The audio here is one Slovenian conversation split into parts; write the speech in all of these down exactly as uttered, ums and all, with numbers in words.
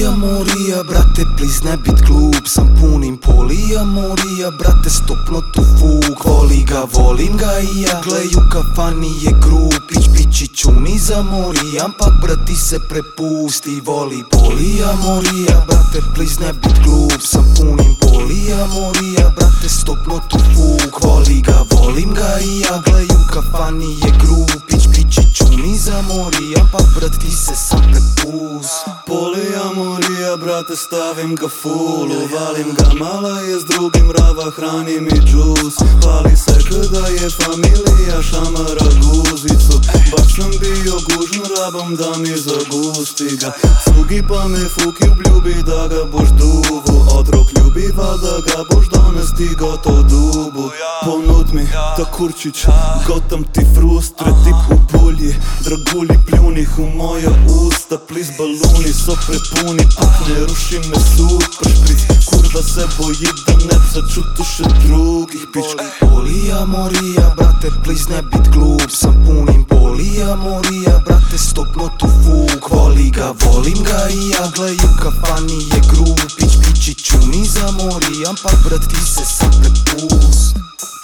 Polijamorija, brate, pliz ne bit glup, sam punim polijamorija, brate, stopno tu fuk. Voli ga, volim ga i ja, glej u kafani je grupić, pičiću ni zamorijam, pak brati se prepusti. Voli polijamorija, brate, pliz ne bit glup, sam punim polijamorija, brate, stopno tu fuk. Voli ga, volim ga i ja, glej u kafani je grupić, pičiću ni zamorijam, pak brati se sam prepusti. Polijamorija, brate, stavim ga fullu, valim ga, mala je s drugim, rava hrani mi džus. Pali se kada je familija, šamara guzicu, baš sam bio gužn rabom da mi zagusti ga. Cugi pa me fuki ljubi da ga boš duvu, otrok ljubi valda ga boš donesti goto dubu. Ponud mi ta kurčić, gotam ti frustre, tip u bulji, dragulji pljunih u moja usta, pliz baluni so prepuni, pak ne ruši me super špric, kurva se boji da ne začutuše drugih pička. Polijamorija, brate, pliz ne bit glup, sam punim polijamorija, brate, stopno tu fuk. Voli ga, volim ga i ja, glej u kafani je grupić, pičiću ni zamorijam, pak brat ti se sam prepust.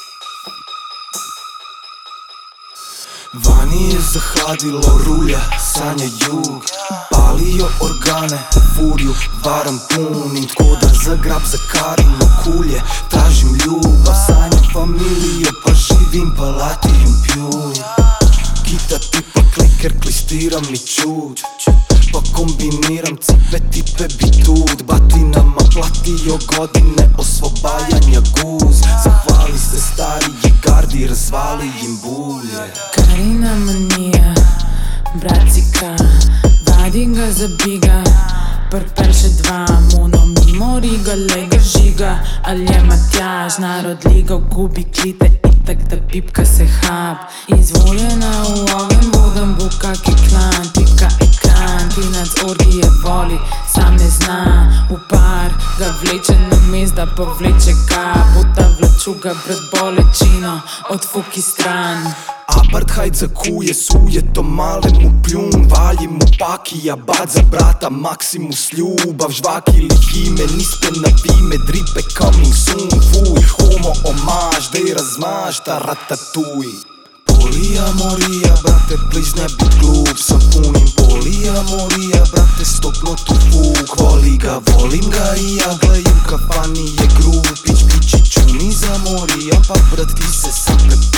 Vani je zahladilo, rulja, sanja jug, palio organe, furiju, varam punim, tko da zagrab za karino kulje, tražim ljubav, sanjam familiju, pa živim palatijum pju. Kita tipa kliker, klistiram mi čuđ, pa kombiniram cipe, tipe bitud, batinama platio godine osvobajanja guz. Zahvali se stariji gardi, razvali im bulje. Karina manija, bracika, vadi ga za biga, prperše dva, muno mimo riga, lega žiga, al je Matjaž, narod liga, gubi klite i tak da pipka se hab. Izvoljena u ogen vodam buka ki klan, pika ekran, klinac orgije voli, sam ne zna, u par ga vleče na mes da povleče ga, puta vlaču ga brat bolečino od fuki stran. Apartheid zakuje, suje to male mu pljun, valji mu pakija, bad za brata, Maximus ljubav, žvaki li ime, nispe na vime, dripe coming soon, fuj, homo omaž, dej razmaž, ta ratatuj. Polijamorija, brate, pliz ne bit glup, sam punim polijamorija, brate, stopno tu fuk. Voli ga, volim ga i ja, glej u kafani je grupić, pičiću ni zamorijam, pak brat ti se sam prepusti.